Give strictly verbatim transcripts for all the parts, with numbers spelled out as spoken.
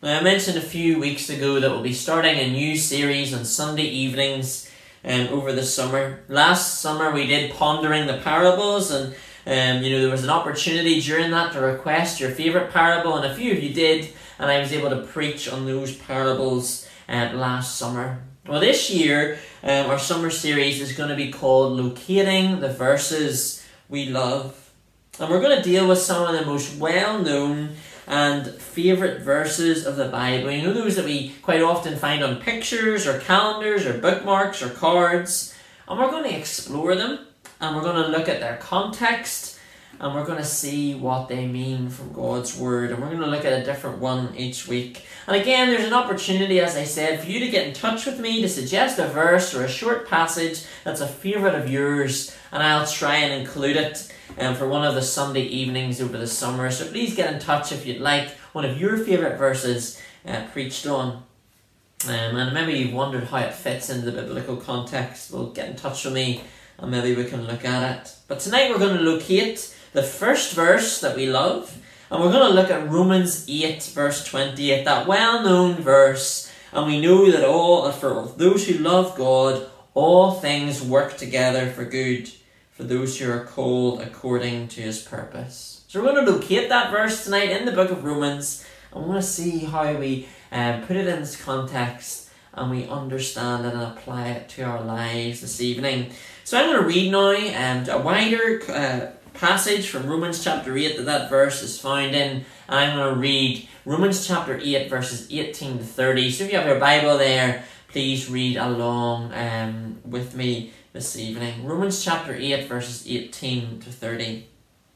Now, I mentioned a few weeks ago that we'll be starting a new series on Sunday evenings um, over the summer. Last summer we did Pondering the Parables, and um, you know, there was an opportunity during that to request your favourite parable, and a few of you did, and I was able to preach on those parables uh, last summer. Well, this year um, our summer series is going to be called Locating the Verses We Love, and we're going to deal with some of the most well-known and favourite verses of the Bible. You know, those that we quite often find on pictures or calendars or bookmarks or cards. And we're going to explore them, and we're going to look at their context, and we're going to see what they mean from God's Word, and we're going to look at a different one each week. And again, there's an opportunity, as I said, for you to get in touch with me, to suggest a verse or a short passage that's a favourite of yours, and I'll try and include it Um, for one of the Sunday evenings over the summer. So please get in touch if you'd like one of your favourite verses uh, preached on. Um, and maybe you've wondered how it fits into the biblical context. Well, get in touch with me and maybe we can look at it. But tonight we're going to locate the first verse that we love, and we're going to look at Romans eight verse twenty-eight, that well-known verse. And we know that all, for those who love God, all things work together for good, for those who are called according to his purpose. So we're going to locate that verse tonight in the book of Romans, and we want to see how we uh, put it in this context and we understand it and apply it to our lives this evening. So I'm going to read now um, a wider uh, passage from Romans chapter eight that that verse is found in. And I'm going to read Romans chapter eight verses eighteen to thirty. So if you have your Bible there, please read along um, with me this evening. Romans chapter eight verses eighteen to thirty.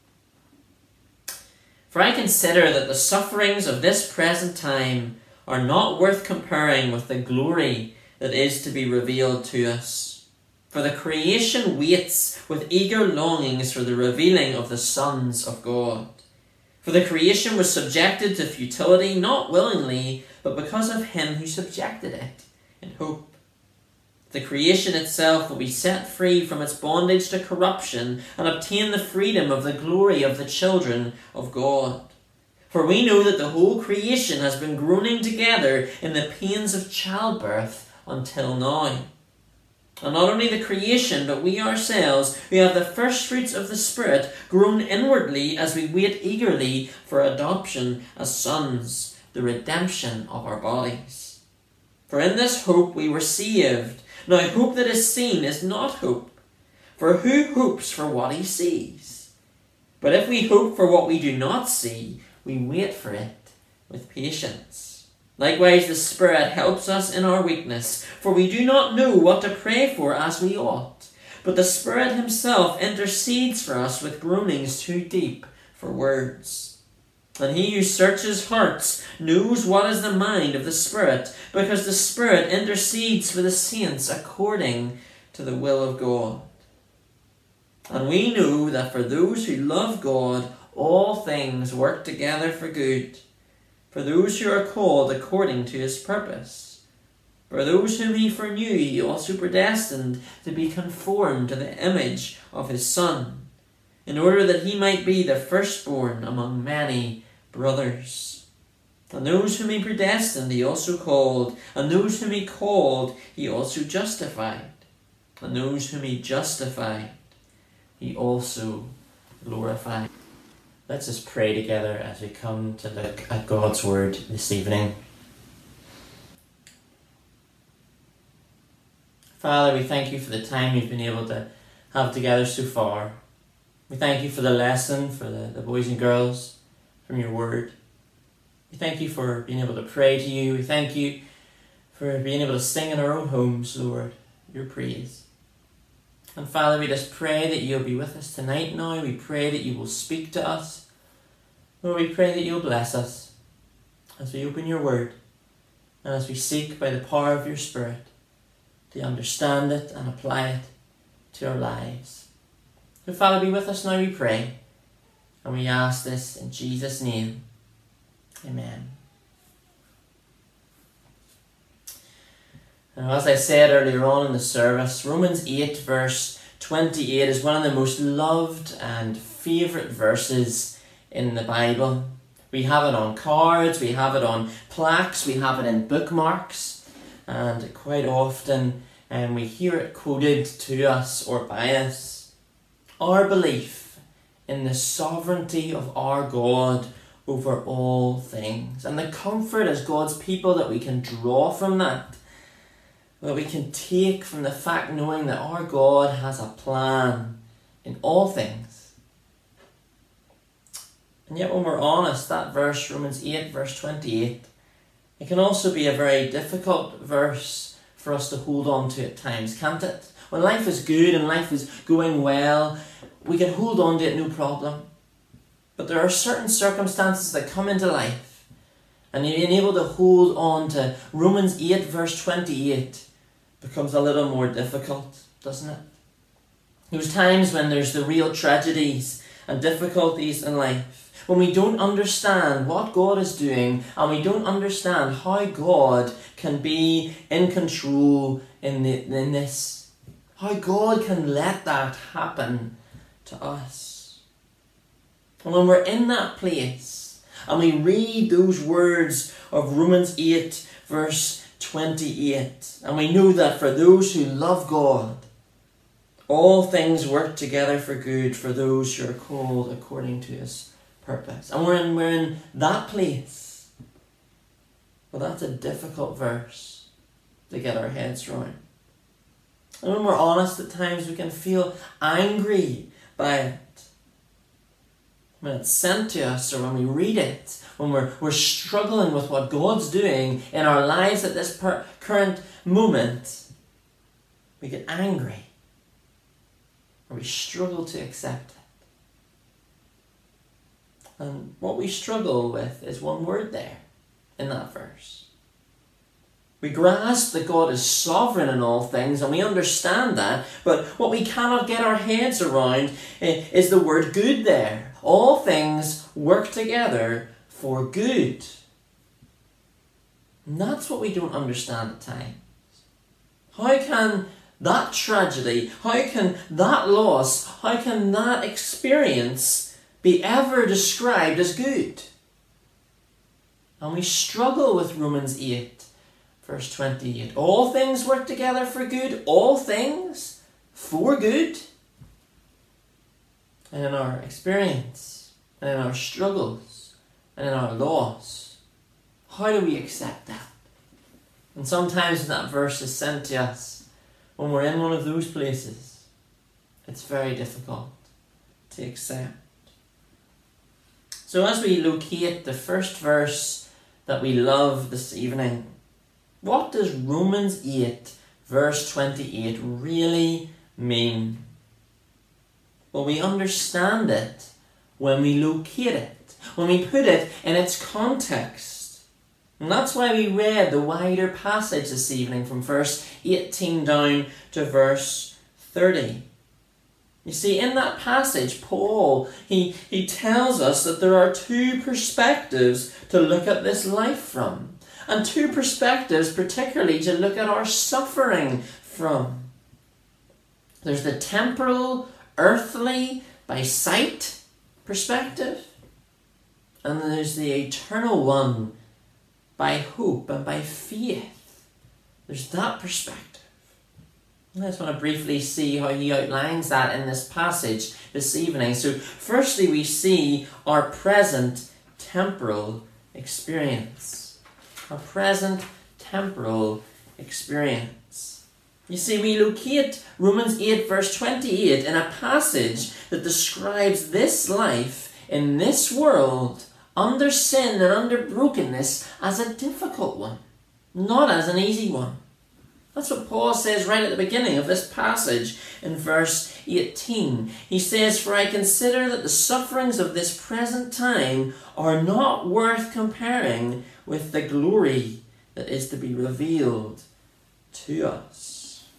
For I consider that the sufferings of this present time are not worth comparing with the glory that is to be revealed to us. For the creation waits with eager longings for the revealing of the sons of God. For the creation was subjected to futility, not willingly, but because of him who subjected it, in hope the creation itself will be set free from its bondage to corruption and obtain the freedom of the glory of the children of God. For we know that the whole creation has been groaning together in the pains of childbirth until now. And not only the creation, but we ourselves, who have the first fruits of the Spirit, groan inwardly as we wait eagerly for adoption as sons, the redemption of our bodies. For in this hope we were saved. Now hope that is seen is not hope, for who hopes for what he sees? But if we hope for what we do not see, we wait for it with patience. Likewise the Spirit helps us in our weakness, for we do not know what to pray for as we ought. But the Spirit himself intercedes for us with groanings too deep for words. And he who searches hearts knows what is the mind of the Spirit, because the Spirit intercedes for the saints according to the will of God. And we know that for those who love God, all things work together for good, for those who are called according to his purpose. For those whom he foreknew, he also predestined to be conformed to the image of his Son, in order that he might be the firstborn among many brothers. And those whom he predestined he also called, and those whom he called he also justified, and those whom he justified he also glorified. Let's just pray together as we come to look at God's Word this evening. Father, we thank you for the time we've been able to have together so far. We thank you for the lesson, for the, the boys and girls, from your Word. We thank you for being able to pray to you. We thank you for being able to sing in our own homes, Lord, your praise. And Father, we just pray that you'll be with us tonight now. We pray that you will speak to us. Lord, we pray that you'll bless us as we open your Word and as we seek by the power of your Spirit to understand it and apply it to our lives. So Father, be with us now, we pray. And we ask this in Jesus' name. Amen. Now, as I said earlier on in the service, Romans eight verse twenty-eight is one of the most loved and favourite verses in the Bible. We have it on cards, we have it on plaques, we have it in bookmarks, and quite often um, we hear it quoted to us or by us. Our belief in the sovereignty of our God over all things, and the comfort as God's people that we can draw from that, that we can take from the fact knowing that our God has a plan in all things. And yet when we're honest, that verse, Romans eight, verse twenty-eight, it can also be a very difficult verse for us to hold on to at times, can't it? When life is good and life is going well, we can hold on to it no problem. But there are certain circumstances that come into life, and being able to hold on to Romans eight, verse twenty-eight becomes a little more difficult, doesn't it? There's times when there's the real tragedies and difficulties in life, when we don't understand what God is doing, and we don't understand how God can be in control in, the, in this. How God can let that happen to us. And when we're in that place, and we read those words of Romans eight, verse twenty-eight, and we know that for those who love God, all things work together for good for those who are called according to His purpose. And we're in, we're in that place. Well, that's a difficult verse to get our heads around. And when we're honest, at times we can feel angry by it. When it's sent to us, or when we read it, when we're, we're struggling with what God's doing in our lives at this per- current moment, we get angry, or we struggle to accept it. And what we struggle with is one word there in that verse. We grasp that God is sovereign in all things, and we understand that, but what we cannot get our heads around is the word good there. All things work together for good. And that's what we don't understand at times. How can that tragedy, how can that loss, how can that experience be ever described as good? And we struggle with Romans eight, verse twenty-eight. All things work together for good. All things for good. And in our experience, and in our struggles, and in our loss, how do we accept that? And sometimes when that verse is sent to us, when we're in one of those places, it's very difficult to accept. So as we locate the first verse that we love this evening, what does Romans eight, verse twenty-eight really mean? Well, we understand it when we locate it, when we put it in its context. And that's why we read the wider passage this evening from verse eighteen down to verse thirty. You see, in that passage, Paul, he, he tells us that there are two perspectives to look at this life from. And two perspectives particularly to look at our suffering from. There's the temporal, earthly, by sight perspective. And there's the eternal one, by hope and by faith. There's that perspective. I just want to briefly see how he outlines that in this passage this evening. So firstly, we see our present temporal experience. Our present temporal experience. You see, we locate Romans eight verse twenty-eight in a passage that describes this life in this world under sin and under brokenness as a difficult one, not as an easy one. That's what Paul says right at the beginning of this passage in verse eighteen. He says, "For I consider that the sufferings of this present time are not worth comparing with the glory that is to be revealed to us."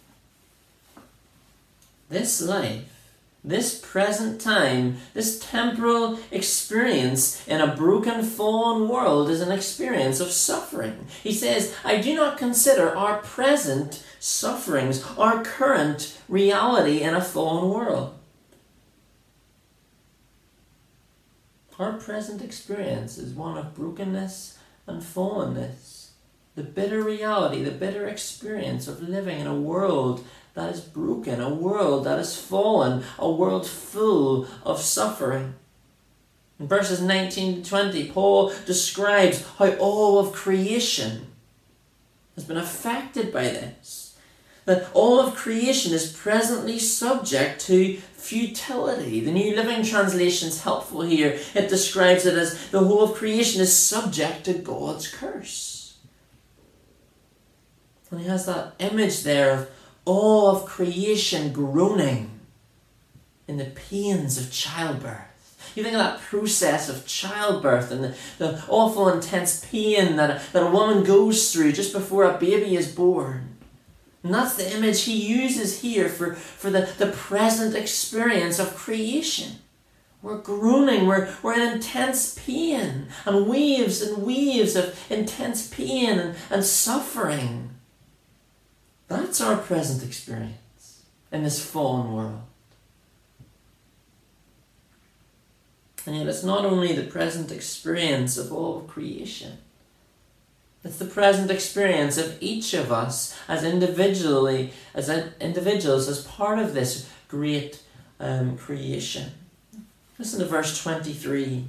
This life, this present time, this temporal experience in a broken, fallen world is an experience of suffering. He says, I do not consider our present sufferings, our current reality in a fallen world. Our present experience is one of brokenness and fallenness. The bitter reality, the bitter experience of living in a world that is broken, a world that is fallen, a world full of suffering. In verses nineteen to twenty, Paul describes how all of creation has been affected by this. That all of creation is presently subject to futility. The New Living Translation is helpful here. It describes it as the whole of creation is subject to God's curse. And he has that image there of all of creation groaning in the pains of childbirth. You think of that process of childbirth and the, the awful intense pain that a, that a woman goes through just before a baby is born. And that's the image he uses here for, for the, the present experience of creation. We're groaning, we're, we're in intense pain, and waves and waves of intense pain and, and suffering. That's our present experience in this fallen world. And yet it's not only the present experience of all of creation. It's the present experience of each of us as individually, as individuals, as part of this great um, creation. Listen to verse twenty-three.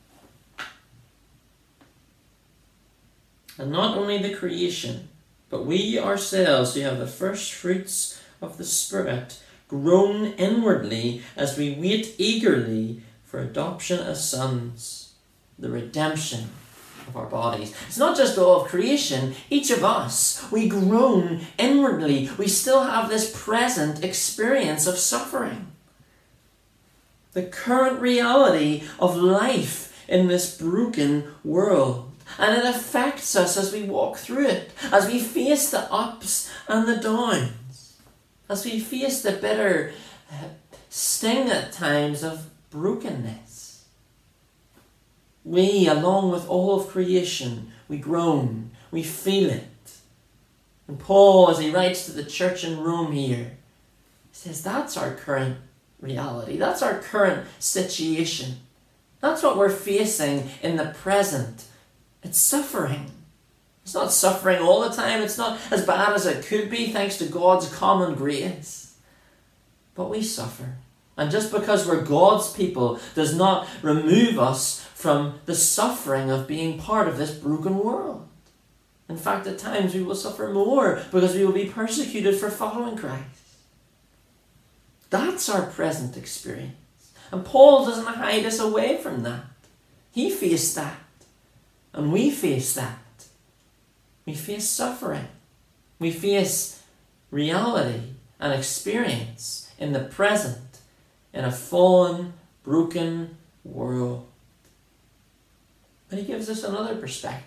And not only the creation, but we ourselves who have the first fruits of the Spirit groan inwardly as we wait eagerly for adoption as sons, the redemption of our bodies. It's not just all of creation. Each of us, we groan inwardly. We still have this present experience of suffering. The current reality of life in this broken world. And it affects us as we walk through it, as we face the ups and the downs, as we face the bitter sting at times of brokenness. We, along with all of creation, we groan, we feel it. And Paul, as he writes to the church in Rome here, says that's our current reality, that's our current situation. That's what we're facing in the present. It's suffering. It's not suffering all the time. It's not as bad as it could be thanks to God's common grace. But we suffer. And just because we're God's people does not remove us from the suffering of being part of this broken world. In fact, at times we will suffer more because we will be persecuted for following Christ. That's our present experience. And Paul doesn't hide us away from that. He faced that. And we face that. We face suffering. We face reality and experience in the present in a fallen, broken world. But he gives us another perspective.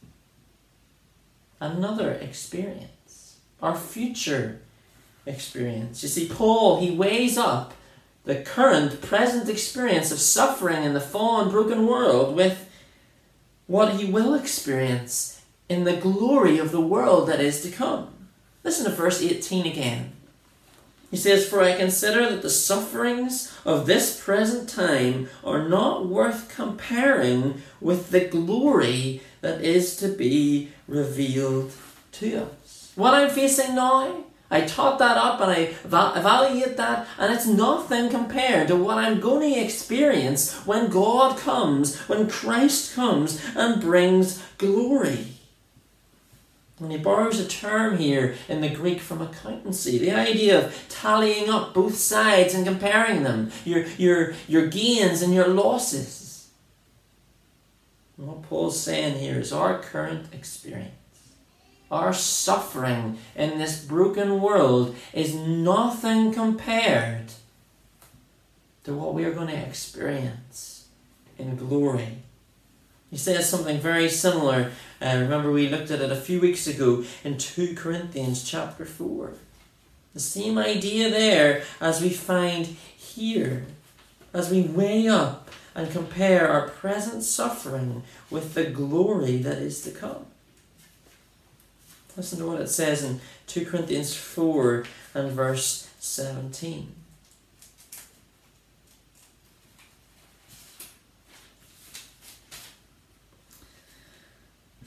Another experience. Our future experience. You see, Paul, he weighs up the current, present experience of suffering in the fallen, broken world with what he will experience in the glory of the world that is to come. Listen to verse eighteen again. He says, "For I consider that the sufferings of this present time are not worth comparing with the glory that is to be revealed to us." What I'm facing now, I tot that up and I evaluate that, and it's nothing compared to what I'm going to experience when God comes, when Christ comes and brings glory. And he borrows a term here in the Greek from accountancy, the idea of tallying up both sides and comparing them, your, your, your gains and your losses. And what Paul's saying here is our current experience, our suffering in this broken world is nothing compared to what we are going to experience in glory. He says something very similar. Uh, remember we looked at it a few weeks ago in Second Corinthians chapter four. The same idea there as we find here, as we weigh up and compare our present suffering with the glory that is to come. Listen to what it says in Second Corinthians four and verse seventeen.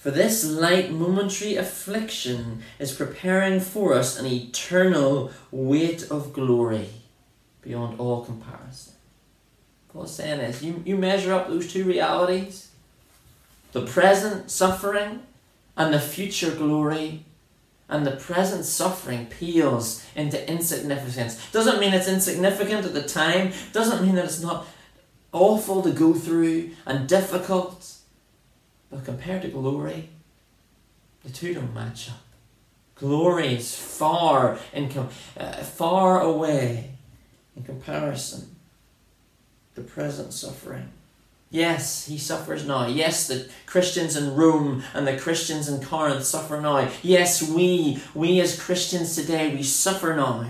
For this light momentary affliction is preparing for us an eternal weight of glory beyond all comparison. Paul's saying this, you, you measure up those two realities, the present suffering and the future glory, and the present suffering pales into insignificance. Doesn't mean it's insignificant at the time, doesn't mean that it's not awful to go through and difficult, but compared to glory, the two don't match up. Glory is far in com- uh, far away in comparison to present suffering. Yes, he suffers now. Yes, the Christians in Rome and the Christians in Corinth suffer now. Yes, we, we as Christians today, we suffer now.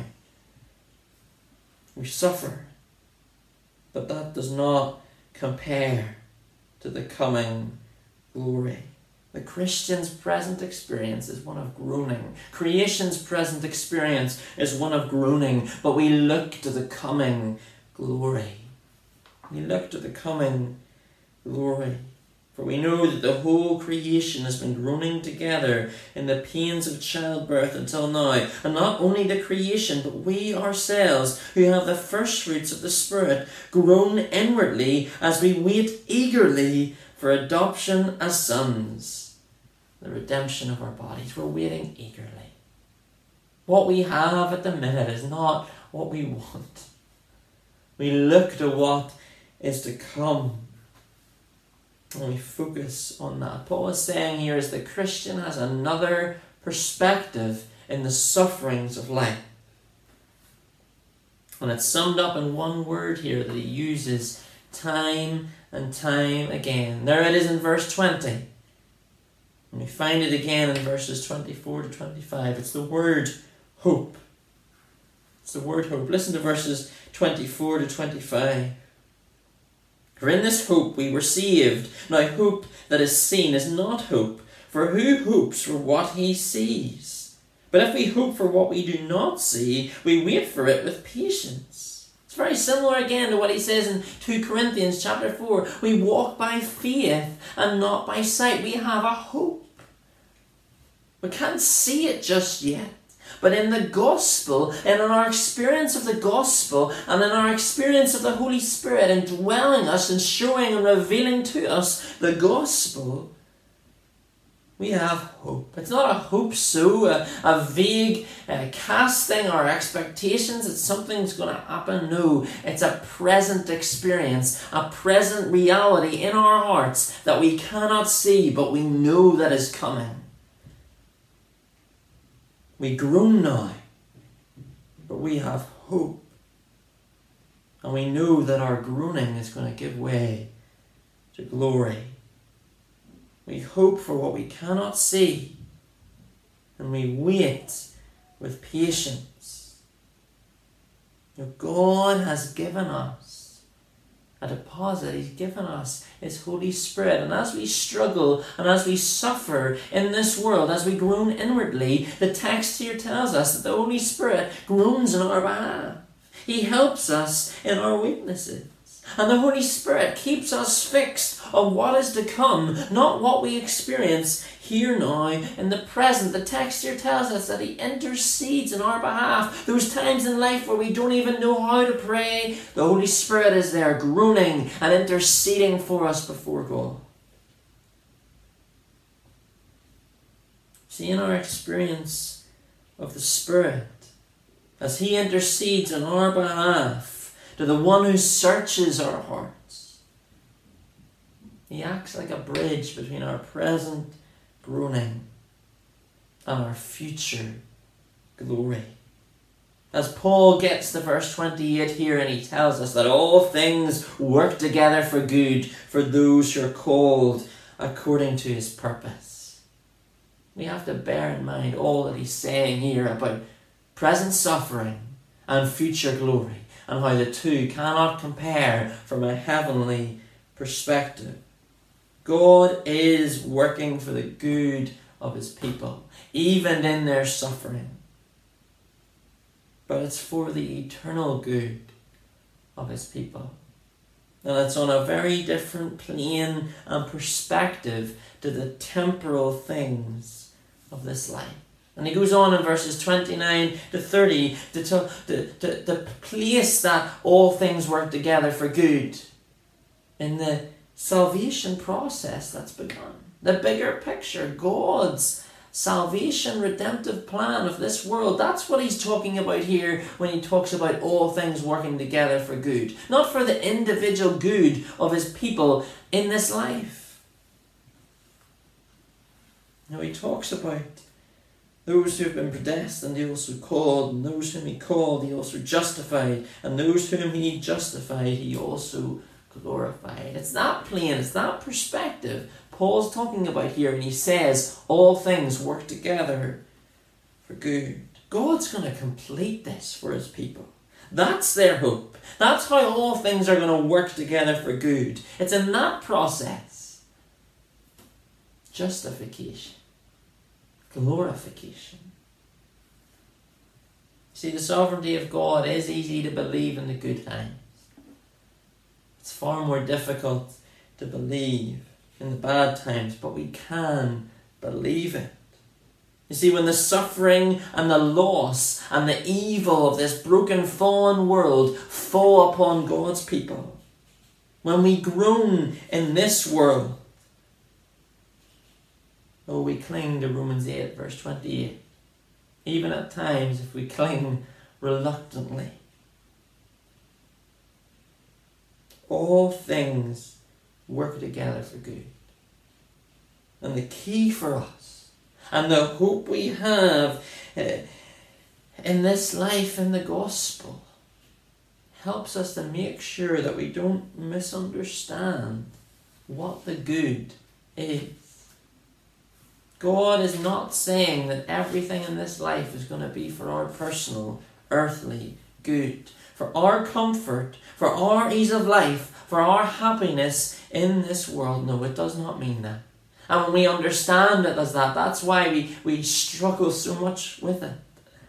We suffer. But that does not compare to the coming glory. The Christian's present experience is one of groaning. Creation's present experience is one of groaning. But we look to the coming glory. We look to the coming glory. For we know that the whole creation has been groaning together in the pains of childbirth until now. And not only the creation, but we ourselves, who have the first fruits of the Spirit, groan inwardly as we wait eagerly for adoption as sons, the redemption of our bodies. We're waiting eagerly. What we have at the minute is not what we want. We look to what is to come, and we focus on that. Paul is saying here is the Christian has another perspective in the sufferings of life. And it's summed up in one word here that he uses time and time again. There it is in verse twenty. And we find it again in verses twenty-four to twenty-five. It's the word hope. It's the word hope. Listen to verses twenty-four to twenty-five. For in this hope we were saved. Now hope that is seen is not hope. For who hopes for what he sees? But if we hope for what we do not see, we wait for it with patience. It's very similar again to what he says in Second Corinthians chapter four. We walk by faith and not by sight. We have a hope. We can't see it just yet. But in the gospel, and in our experience of the gospel, and in our experience of the Holy Spirit indwelling us and showing and revealing to us the gospel, we have hope. It's not a hope so, a, a vague uh, casting our expectations that something's going to happen. No, it's a present experience, a present reality in our hearts that we cannot see, but we know that is coming. We groan now, but we have hope. And we know that our groaning is going to give way to glory. We hope for what we cannot see, and we wait with patience. Now, God has given us a deposit. He's given us His Holy Spirit. And as we struggle and as we suffer in this world, as we groan inwardly, the text here tells us that the Holy Spirit groans on our behalf. He helps us in our weaknesses. And the Holy Spirit keeps us fixed on what is to come, not what we experience here now in the present. The text here tells us that He intercedes in our behalf. Those times in life where we don't even know how to pray, the Holy Spirit is there groaning and interceding for us before God. See, in our experience of the Spirit, as He intercedes on our behalf, to the one who searches our hearts, He acts like a bridge between our present groaning and our future glory. As Paul gets to verse twenty-eight here, and he tells us that all things work together for good for those who are called according to His purpose. We have to bear in mind all that he's saying here about present suffering and future glory, and how the two cannot compare from a heavenly perspective. God is working for the good of His people, even in their suffering. But it's for the eternal good of His people. And it's on a very different plane and perspective to the temporal things of this life. And he goes on in verses twenty-nine to thirty to, to, to, to place that all things work together for good in the salvation process that's begun. The bigger picture, God's salvation, redemptive plan of this world. That's what he's talking about here when he talks about all things working together for good. Not for the individual good of his people in this life. Now he talks about those who have been predestined, he also called, and those whom he called, he also justified, and those whom he justified, he also glorified. It's that plane, it's that perspective Paul's talking about here, and he says all things work together for good. God's going to complete this for his people. That's their hope. That's how all things are going to work together for good. It's in that process. Justification. Glorification. See, the sovereignty of God is easy to believe in the good times. It's far more difficult to believe in the bad times, but we can believe it. You see, when the suffering and the loss and the evil of this broken, fallen world fall upon God's people, when we groan in this world, oh, we cling to Romans eight, verse twenty-eight. Even at times, if we cling reluctantly. All things work together for good. And the key for us, and the hope we have uh, in this life in the gospel, helps us to make sure that we don't misunderstand what the good is. God is not saying that everything in this life is going to be for our personal, earthly good, for our comfort, for our ease of life, for our happiness in this world. No, it does not mean that. And when we understand it as that, that's why we, we struggle so much with it.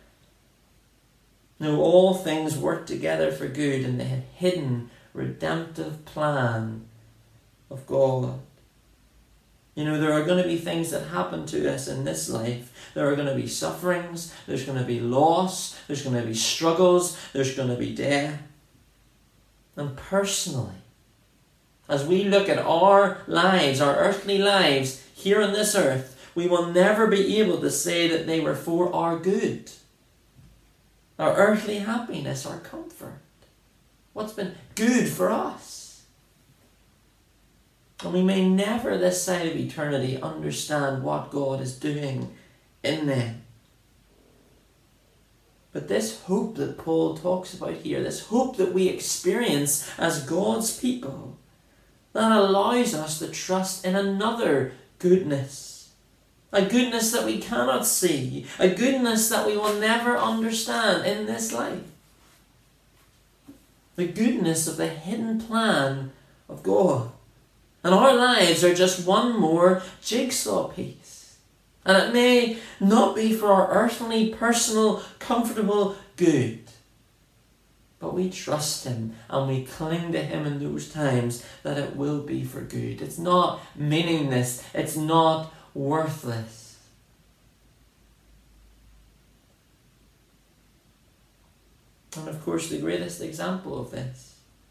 No, all things work together for good in the hidden, redemptive plan of God. You know, there are going to be things that happen to us in this life. There are going to be sufferings, there's going to be loss, there's going to be struggles, there's going to be death. And personally, as we look at our lives, our earthly lives here on this earth, we will never be able to say that they were for our good. Our earthly happiness, our comfort. What's been good for us. And we may never this side of eternity understand what God is doing in them. But this hope that Paul talks about here, this hope that we experience as God's people, that allows us to trust in another goodness. A goodness that we cannot see. A goodness that we will never understand in this life. The goodness of the hidden plan of God. And our lives are just one more jigsaw piece. And it may not be for our earthly, personal, comfortable good. But we trust him and we cling to him in those times that it will be for good. It's not meaningless. It's not worthless. And of course, the greatest example of this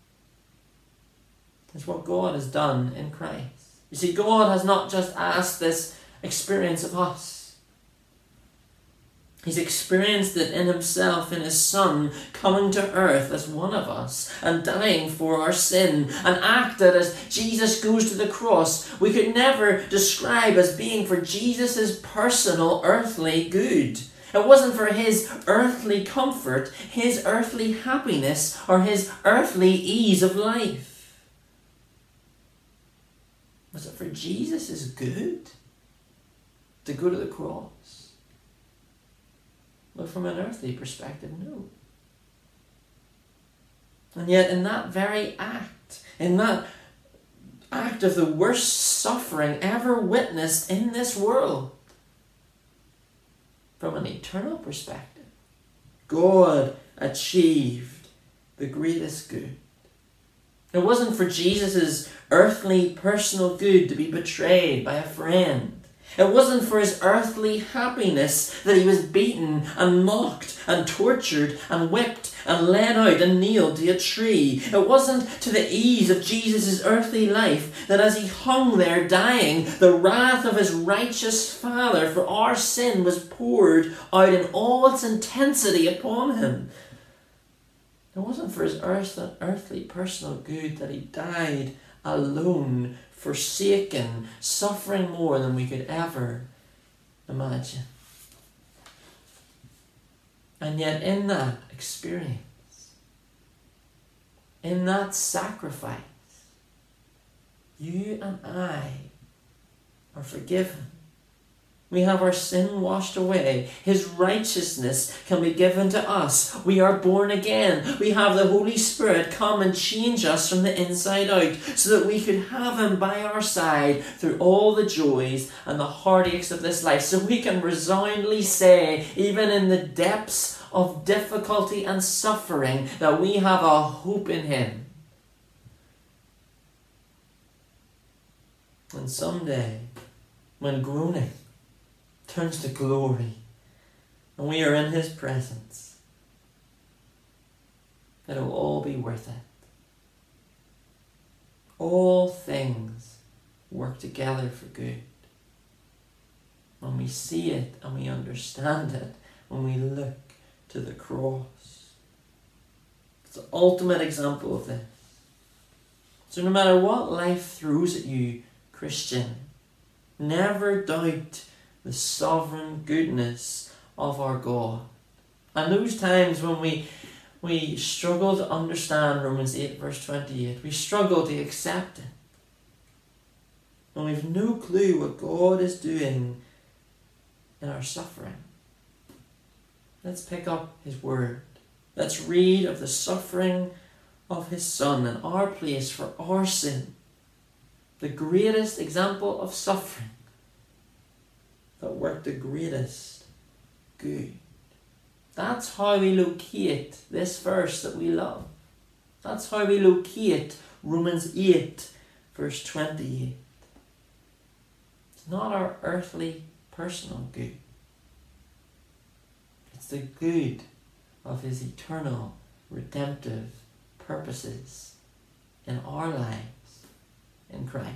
is what God has done in Christ. You see, God has not just asked this experience of us. He's experienced it in himself, in his Son, coming to earth as one of us and dying for our sin, an act that as Jesus goes to the cross, we could never describe as being for Jesus' personal earthly good. It wasn't for his earthly comfort, his earthly happiness, or his earthly ease of life. Was it for Jesus' good to go to the cross? Well, from an earthly perspective, no. And yet in that very act, in that act of the worst suffering ever witnessed in this world, from an eternal perspective, God achieved the greatest good. It wasn't for Jesus' earthly personal good to be betrayed by a friend. It wasn't for his earthly happiness that he was beaten and mocked and tortured and whipped and led out and nailed to a tree. It wasn't to the ease of Jesus' earthly life that as he hung there dying, the wrath of his righteous Father for our sin was poured out in all its intensity upon him. It wasn't for his earth, earthly personal good that he died alone, forsaken, suffering more than we could ever imagine. And yet in that experience, in that sacrifice, you and I are forgiven. We have our sin washed away. His righteousness can be given to us. We are born again. We have the Holy Spirit come and change us from the inside out so that we could have him by our side through all the joys and the heartaches of this life. So we can resoundingly say, even in the depths of difficulty and suffering, that we have a hope in him. And someday, when groaning turns to glory, and we are in his presence, it will all be worth it. All things work together for good. When we see it and we understand it, when we look to the cross. It's the ultimate example of this. So no matter what life throws at you, Christian, never doubt the sovereign goodness of our God. And those times when we we struggle to understand Romans eight verse twenty-eight, we struggle to accept it, and we've no clue what God is doing in our suffering, let's pick up his word. Let's read of the suffering of his Son in our place for our sin, the greatest example of suffering that worked the greatest good. That's how we locate this verse that we love. That's how we locate Romans eight verse twenty-eight. It's not our earthly personal good. It's the good of his eternal redemptive purposes in our lives in Christ.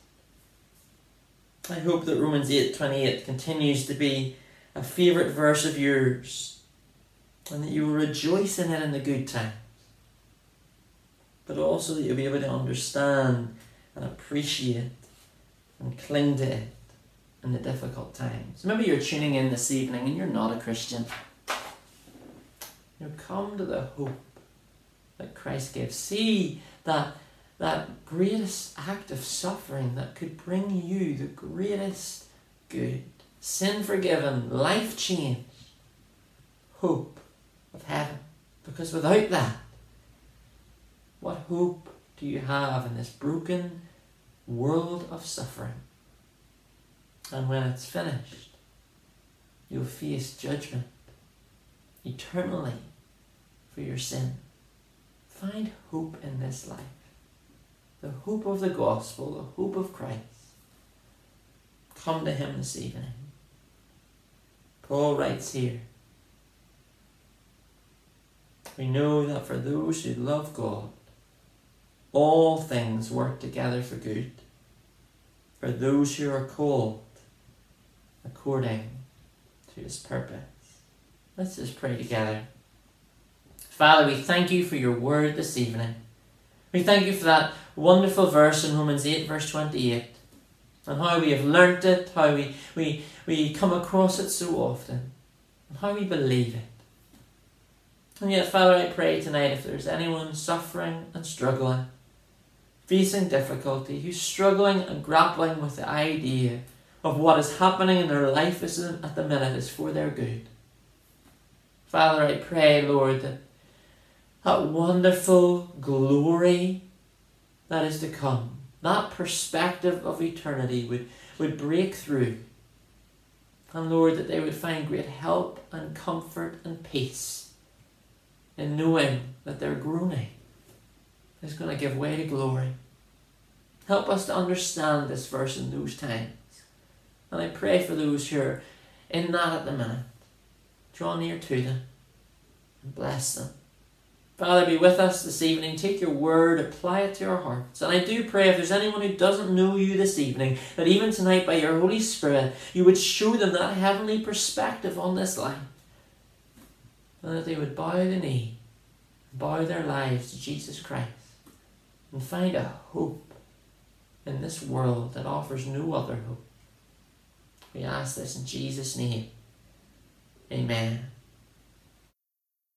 I hope that Romans eight twenty-eight continues to be a favourite verse of yours, and that you will rejoice in it in the good times, but also that you'll be able to understand and appreciate and cling to it in the difficult times. Maybe you're tuning in this evening and you're not a Christian. You know, come to the hope that Christ gives. See that that greatest act of suffering that could bring you the greatest good. Sin forgiven, life changed, hope of heaven. Because without that, what hope do you have in this broken world of suffering? And when it's finished, you'll face judgment eternally for your sin. Find hope in this life. The hope of the gospel, the hope of Christ. Come to him this evening. Paul writes here, we know that for those who love God, all things work together for good, for those who are called according to his purpose. Let's just pray together. Father, we thank you for your word this evening. We thank you for that wonderful verse in Romans eight verse twenty-eight, and how we have learnt it, how we, we, we come across it so often, and how we believe it. And yet, Father, I pray tonight, if there's anyone suffering and struggling, facing difficulty, who's struggling and grappling with the idea of what is happening in their life at the minute is for their good. Father, I pray, Lord, that that wonderful glory that is to come, that perspective of eternity would, would break through. And Lord, that they would find great help and comfort and peace in knowing that they're groaning, is going to give way to glory. Help us to understand this verse in those times. And I pray for those who are in that at the minute. Draw near to them and bless them. Father, be with us this evening. Take your word, apply it to our hearts. And I do pray if there's anyone who doesn't know you this evening, that even tonight by your Holy Spirit, you would show them that heavenly perspective on this life. And that they would bow the knee, bow their lives to Jesus Christ, and find a hope in this world that offers no other hope. We ask this in Jesus' name. Amen.